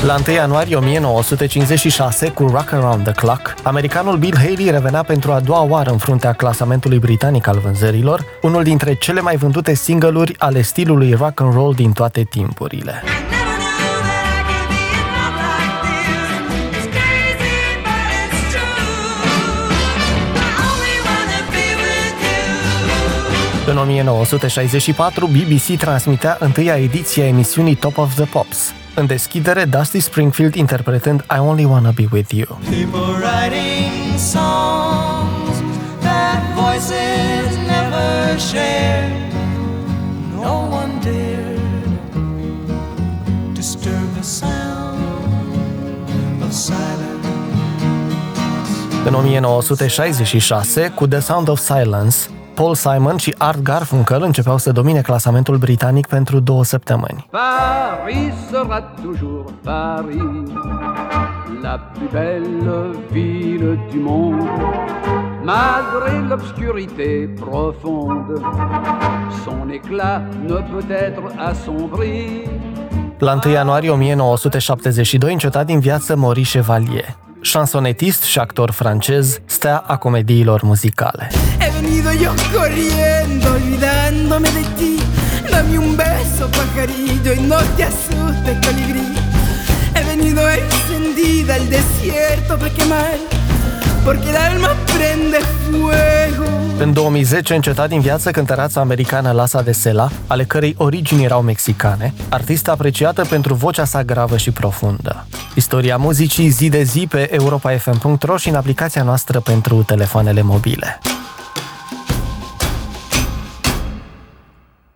La 1 ianuarie 1956, cu Rock Around the Clock, americanul Bill Haley revenea pentru a doua oară în fruntea clasamentului britanic al vânzărilor, unul dintre cele mai vândute single-uri ale stilului rock and roll din toate timpurile. În 1964, BBC transmitea întâia ediție a emisiunii Top of the Pops. În deschidere, Dusty Springfield interpretând I Only Wanna Be With You. People writing songs that voices never shared. No one dared disturb the sound of silence. În 1966, cu The Sound of Silence, Paul Simon și Art Garfunkel începeau să domine clasamentul britanic pentru 2 săptămâni. Paris sera toujours Paris, la plus belle ville du monde. Malgré l'obscurité profonde, son éclat ne peut être assombri. La 1 ianuarie 1972 înceta din viață Maurice Chevalier, șansonetist și actor francez, stea a comediilor muzicale. He venido yo corriendo, olvidándome de ti. Dame un beso, pajarillo, y no te asustes, colibrí. He venido encendida al desierto para quemar, porque el alma prende fuego. În 2010 înceta din viață cântăreața americană Lasa de Sela, ale cărei origini erau mexicane, artistă apreciată pentru vocea sa gravă și profundă. Istoria muzicii zi de zi pe europafm.ro și în aplicația noastră pentru telefoanele mobile.